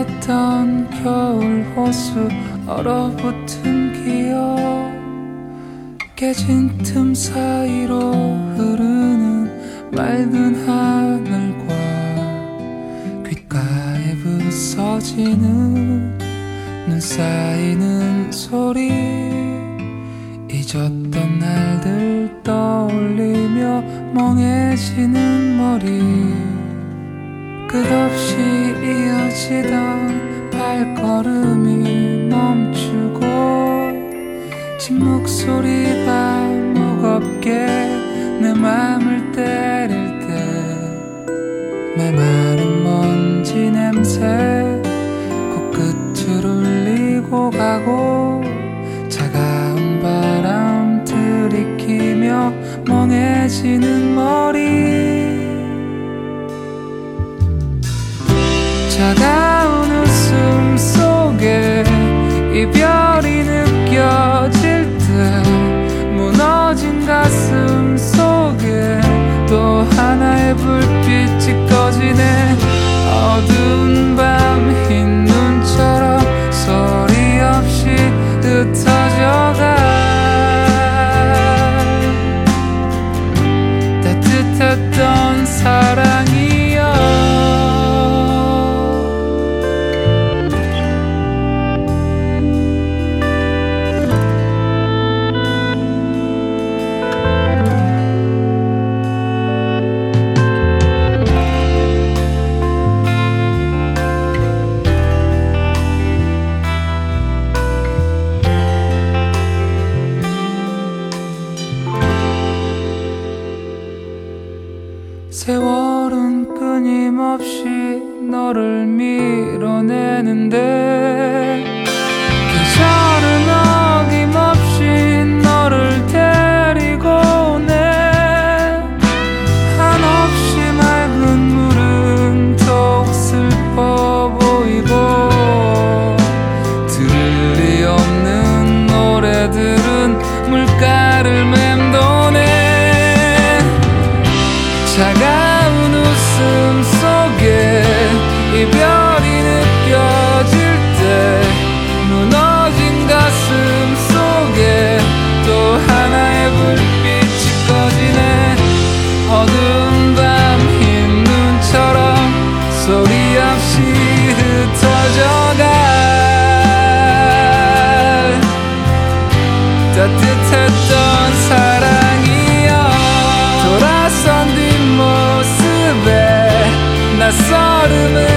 따뜻했던 겨울 호수 얼어붙은 기억 깨진 틈 사이로 흐르는 맑은 하늘과 귓가에 부서지는 눈 쌓이는 소리 잊었던 날들 떠올리며 멍해지는 머리 끝없이 이어지던 발걸음이 멈추고 침묵 소리가 무겁게 내 맘을 때릴 때 메마른 먼지 냄새 코끝을 울리고 가고 차가운 바람 들이키며 멍해지는 머리 차가운 웃음 속에 이별이 느껴질 때 무너진 가슴 속에 또 하나의 불빛이 꺼지네 어두운 밤 흰 눈처럼 소리 없이 흩어져가 따뜻했던 사랑이여 세월은 끊임없이 너를 밀어내는데 계절은 어김없이 너를 데리고 오네 한없이 맑은 물은 더욱 슬퍼 보이고 들을 리 없는 노래들은 물가를 맴도네 차가운 웃음 속에 이별이 느껴질 때 무너진 가슴 속에 또 하나의 불빛이 꺼지네 어두운 밤 흰 눈처럼 소리 없이 흩어져가 따뜻했던 사랑이여 돌아선 뒷모습에 낯설음을